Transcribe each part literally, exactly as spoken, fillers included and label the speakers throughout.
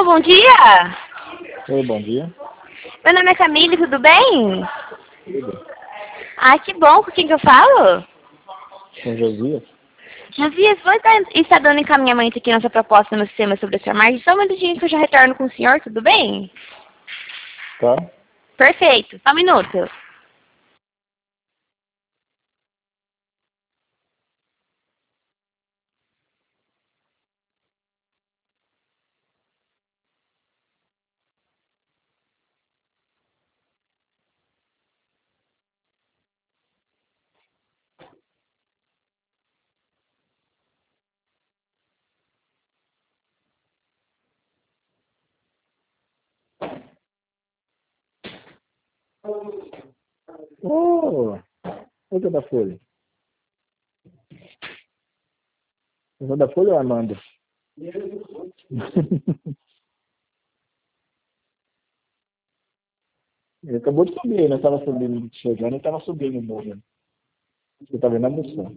Speaker 1: Alô, bom dia!
Speaker 2: Oi, bom dia.
Speaker 1: Meu nome é Camille, tudo bem?
Speaker 2: Tudo.
Speaker 1: Ah, que bom, com quem que eu falo?
Speaker 2: Com Josias?
Speaker 1: Josias, vou estar, estar dando encaminhamento aqui nossa proposta no sistema sobre a sua margem. Só um minutinho que eu já retorno com o senhor, tudo bem?
Speaker 2: Tá?
Speaker 1: Perfeito, só um minuto.
Speaker 2: Ô, oh, da Folha. O da Folha ou Amanda? Ele acabou de subir, né? Tava subindo, chegando e tava subindo o morro. Você tá vendo a moção?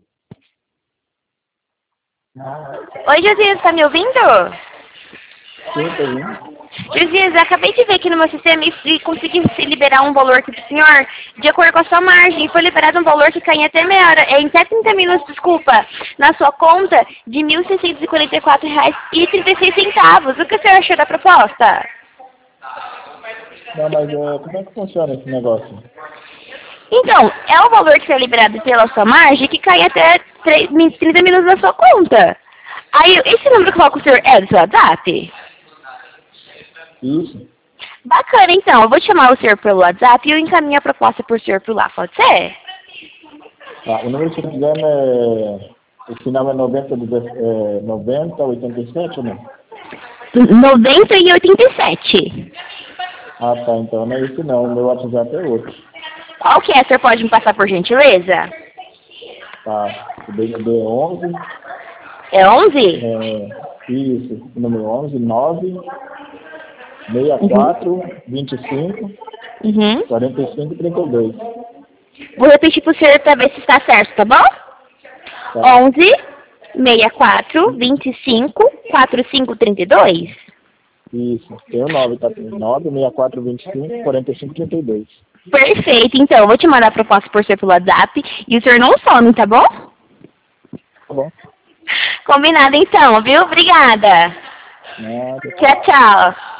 Speaker 1: Oi, Josias, tá me ouvindo?
Speaker 2: Sim, tá vendo?
Speaker 1: Josias, eu acabei de ver aqui no meu sistema e consegui liberar um valor aqui pro senhor, de acordo com a sua margem. Foi liberado um valor que cai em até meia hora, é, em até trinta minutos, desculpa, na sua conta de mil seiscentos e quarenta e quatro reais e trinta e seis centavos. O que o senhor achou da proposta?
Speaker 2: Não, mas é, como é que funciona esse negócio?
Speaker 1: Então, é o valor que foi liberado pela sua margem que cai até trinta minutos na sua conta. Aí, esse número que eu falo com o senhor é do seu WhatsApp?
Speaker 2: Isso.
Speaker 1: Bacana, então. Eu vou chamar o senhor pelo WhatsApp e eu encaminho a proposta por senhor por lá, pode ser?
Speaker 2: Ah, o número que você quiser é... O final é noventa, é, noventa, oitenta e sete ou não?
Speaker 1: noventa e oitenta e sete.
Speaker 2: Ah, tá. Então não é esse não. O meu WhatsApp é outro.
Speaker 1: Qual que é? O senhor pode me passar por gentileza?
Speaker 2: Tá. O D D D é onze.
Speaker 1: É onze?
Speaker 2: É, isso. O número onze, nove, sessenta e quatro, vinte e cinco,
Speaker 1: Uhum.
Speaker 2: quarenta e cinco, trinta e dois.
Speaker 1: Vou repetir pro senhor para ver se está certo, tá bom?
Speaker 2: Tá.
Speaker 1: onze, sessenta e quatro, vinte e cinco, quarenta e cinco, trinta e dois?
Speaker 2: Isso. Tem o nove, tá? nove, sessenta e quatro, vinte e cinco, quarenta e cinco, trinta e dois.
Speaker 1: Perfeito, então. Eu vou te mandar a proposta por ser pelo WhatsApp e o senhor não some, tá bom?
Speaker 2: Tá bom.
Speaker 1: Combinado então, viu? Obrigada.
Speaker 2: Nada.
Speaker 1: Tchau, tchau.